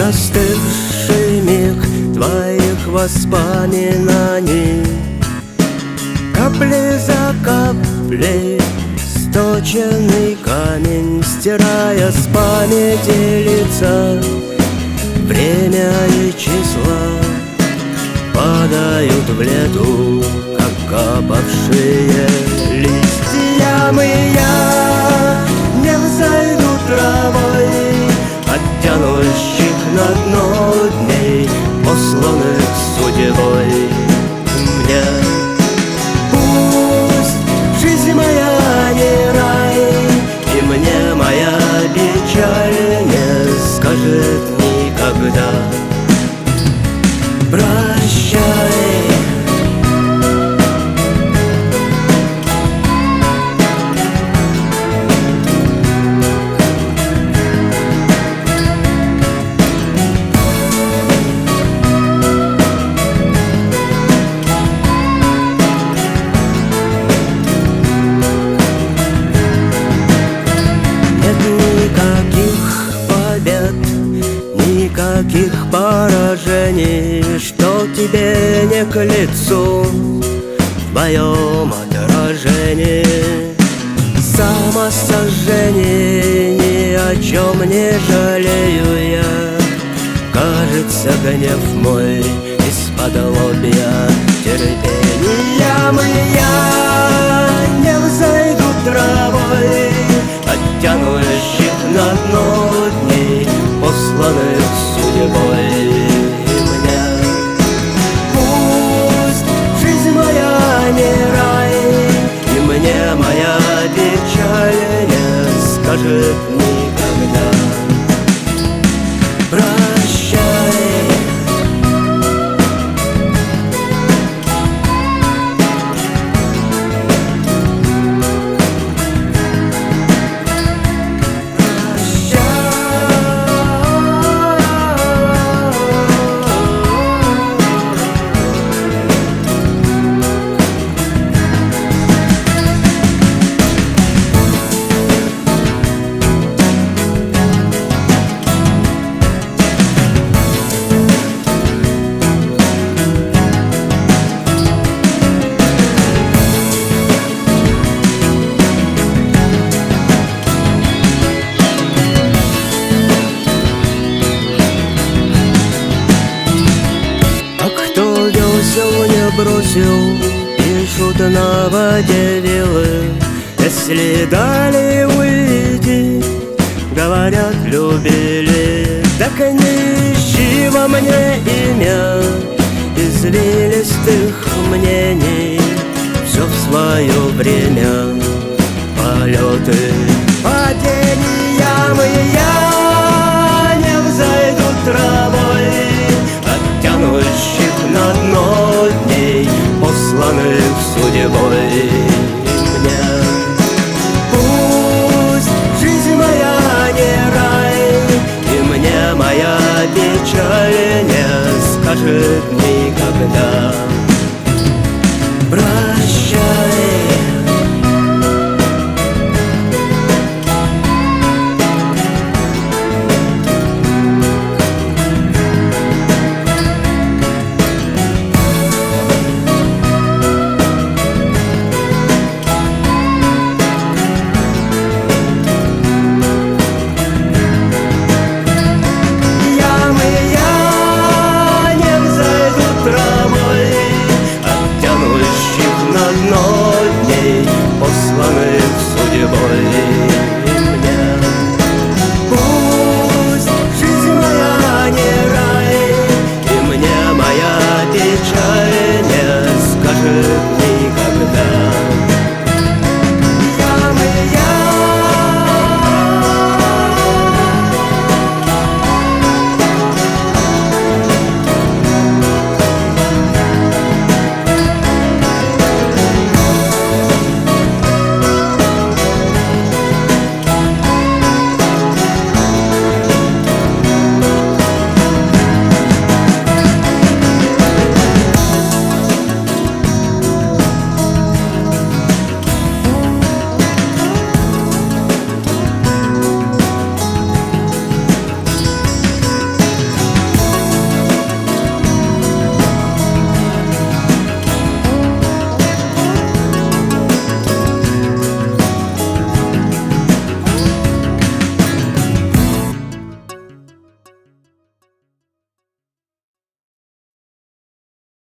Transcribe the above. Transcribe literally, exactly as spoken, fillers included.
застывший миг твоих воспоминаний. Капли за каплей сточенный камень, стирая с памяти лица, время и числа падают в лету, как капавшие листья. Я не взойду травой от тянущих на дно дней, посланных судьбой мне. Пусть жизнь моя не рай, и мне моя печаль не скажет никогда прощай. Никаких поражений, что тебе не к лицу в твоем отражении. Самосожжение, ни о чем не жалею я. Кажется, гнев мой из-под лобья терпением. Я не взойду травой от тянущих на дно дней, посланных судьбой мне. Пусть жизнь моя не рай, и мне моя печаль не скажет никогда прощай. Бросил, пишут на воде вилы. Если дали уйти, говорят, любили. Так не ищи во мне имя извилистых мнений. Все в свое время, полеты, падения. Я не взойду травой от тянущих на дно дней, посланных судьбой мне. Пусть жизнь моя не рай, и мне моя печаль не скажет никогда